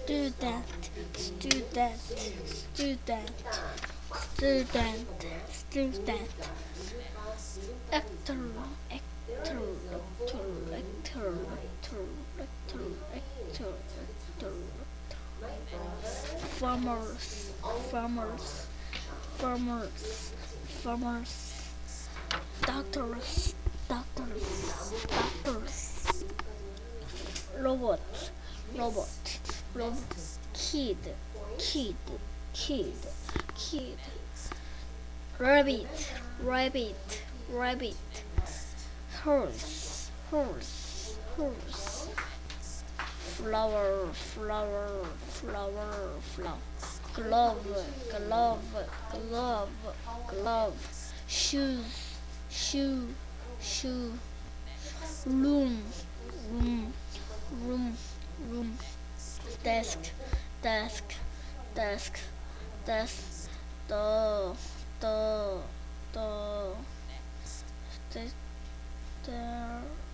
student, student, student, student, student, actor, actor, actor, actor, actor, actor, actor, actor, farmers, farmers, farmers, farmers, doctors, doctors, doctors, robot, robot, robot, kid, kid, kid, kid, rabbit, rabbit, rabbit, horse, horse, horse, flower, flower, flower, flower, glove, glove, glove, glove, shoes, shoe, shoe, room, room, room, room, desk, desk, desk, desk, door, door, door, there,